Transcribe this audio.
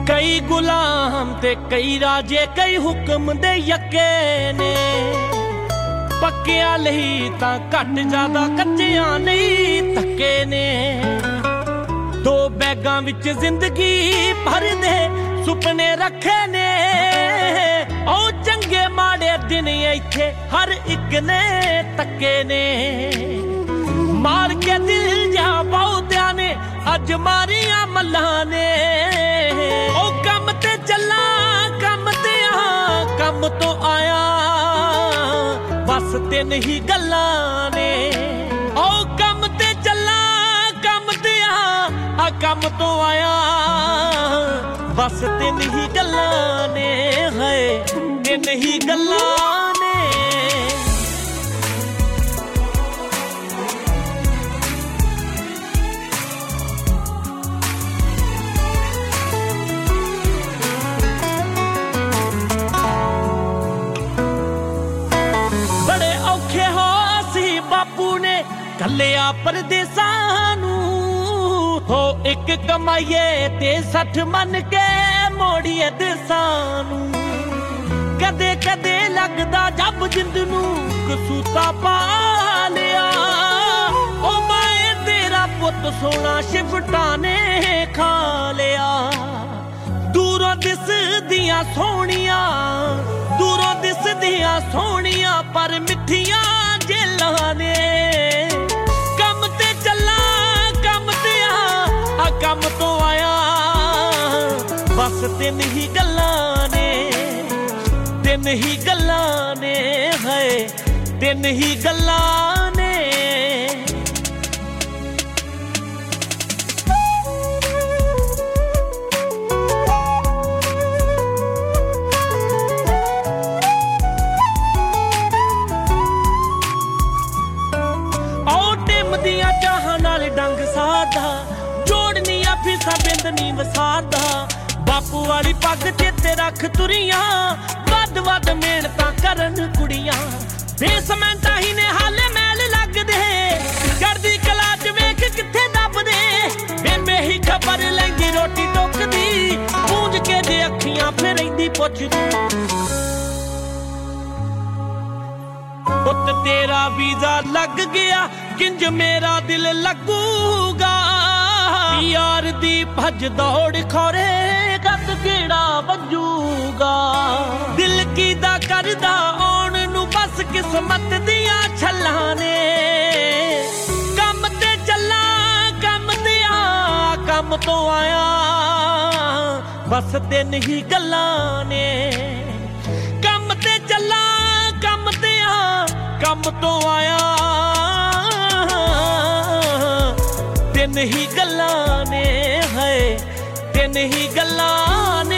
कई गुलाम ते कई राजे कई हुक्म दे यके ने पक्कियां लही तां घट ज्यादा कच्चियां नहीं धक्के ने दो बैगां विच जिंदगी भर दे सुपने रखे ने ओ चंगे माड़े दिन इत्थे हर एक ने तक्के ने मार के दिल जा बहुत्या ने अज मारिया मल्लां ने ओ कम ते चला कम ते कम तो आया बस तीन ही गल्लां ने ओ कम ते चला कम ते कम तो आया बस तीन ही गल्लां ने है तीन ही गल्लां ने बड़े औखे हो सी बापू ने कलिया परदेसां नूं हो एक कमाइए ते 60 मन के मोड़िए देसां नूं कदे कदे लगदा जब जिंद नूं कसूता पा लिया ओ मैं तेरा पुत सोना शिफटा ने खा लिया दूरों दिसदियां सोहणियां दूरों दिसदियां सोहणियां पर मिठियां जेलां ने कम ते चला कम ते कम तो आया बस तीन ही गल्लां ने तीन ही गल्लां ने है तीन ही गल्लां ने दियां चाहां नाल डंग साधा जोड़नी फीसा बिंद नी वसादा बापू वाली पग चेते रख तुरियां वध वध मेहनतां करन कुड़ियां बेसमेंटा ही ने हाले मैल लगदे चढ़दी कला च वेख किथे दबदे बेबे ही खबर लैंदी रोटी टोकदी पूंज के जे अखियां फिर रहिंदी पुछदी पुत तेरा वीजा लग गया किंज मेरा दिल लगूगा यार दी भज दौड़ खोरे कद केड़ा वजूगा दिल की दा करदा आउण नू बस किस्मत दियां छल्लां ने कम ते चला कम ते कम तो आया बस तीन ही गल्लां ने कम ते चला कम ते कम तो आया तीन ही गल्लां ने है तीन ही गल्लां ने